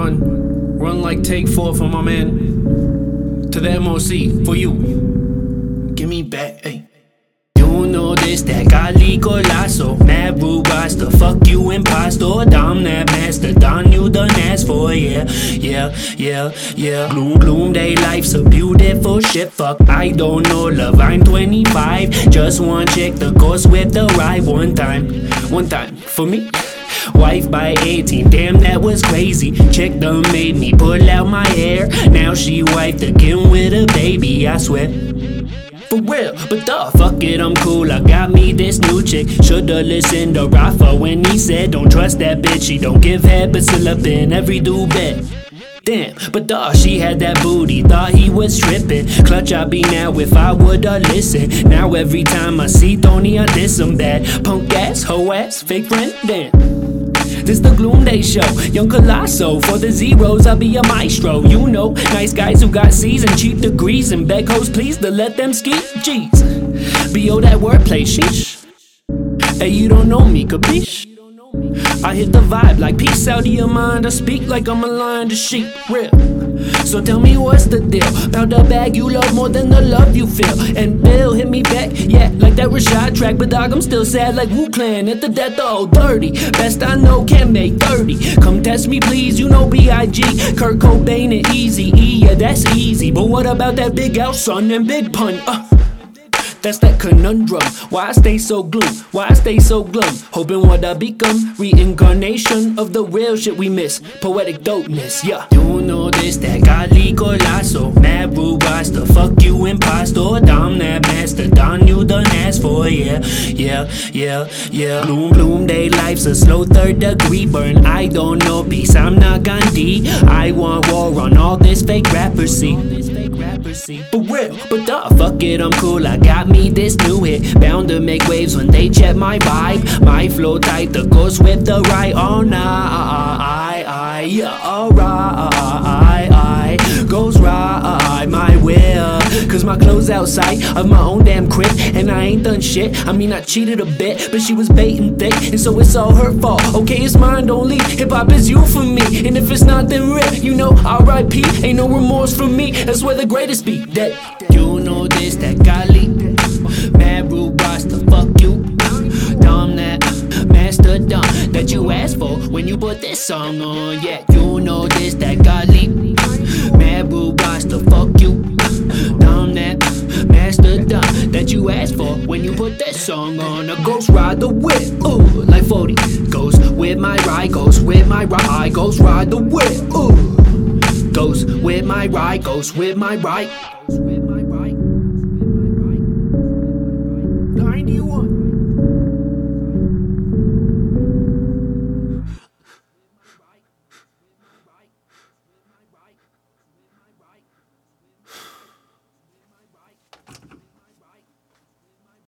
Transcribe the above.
Run like take 4 for my man. To the MOC, for you. Give me back, ayy. You know this, that Gali Golazo. Mad rude rasta, fuck you impostor. Dom that master, Don you done asked for, yeah. Gloom, day life's a beautiful shit, fuck, I don't know love, I'm 25. Just one chick, the ghost with the ride one time for me. Wife by 18, damn that was crazy. Chick done made me pull out my hair. Now she wiped again with a baby, I swear. For real, but fuck it, I'm cool, I got me this new chick. Shoulda listened to Rafa when he said don't trust that bitch. She don't give head but still up in every do bet. Damn, but she had that booty, thought he was trippin'. Clutch I be now if I woulda listened. Now every time I see Tony I diss him bad. Punk ass, hoe ass, fake friend, damn. This the Gloom Day show, young Colosso. For the zeros, I'll be a maestro. You know, nice guys who got C's and cheap degrees. And beg hoes please to let them ski, jeez. B.O. that wordplay, sheesh. Hey, you don't know me, capiche? I hit the vibe like peace out of your mind. I speak like I'm a lion to sheep, real. So tell me what's the deal about the bag you love more than the love you feel. And Bill hit me back, yeah, like that Rashad track. But dog, I'm still sad like Wu Clan at the death of old 30. Best I know can make 30. Come test me please, you know B.I.G. Kurt Cobain and Eazy-E, yeah that's easy. But what about that Big L son and Big Pun? That's that conundrum. Why I stay so gloom? Why I stay so glum? Hoping what I become, reincarnation of the real shit we miss. Poetic dopeness, yeah. You know this, that Gali Golazo. Mad rude rasta, fuck you impostor. Dom that master, Don you done asked for, yeah. Gloom, day life's a slow 3rd degree burn. I don't know peace, I'm not Gandhi. I want war on all this fake rapper, see. For real, but fuck it, I'm cool, I got me this new hit. Bound to make waves when they check my vibe. My flow tight, the ghost with the right. Oh nah, yeah, alright, goes right, my will. Cause my clothes outside of my own damn crib. And I ain't done shit, I mean I cheated a bit. But she was baiting thick, and so it's all her fault. Okay, it's mind only, hip-hop is you for me. And if it's not then rip, you know R.I.P. Ain't no remorse for me, that's where the greatest be. That you know this, that Gali. Mad rude rasta, fuck you. Dom that master Dom that you asked for when you put this song on. Yeah, you know this, that Gali. Mad rude rasta, fuck you. Dom that master Dom that you asked for when you put this song on. A ghost ride the whip, ooh, like 40. Goes with my ride, goes with my ride, goes ride the whip, ooh. Goes with my ride, goes with my ride.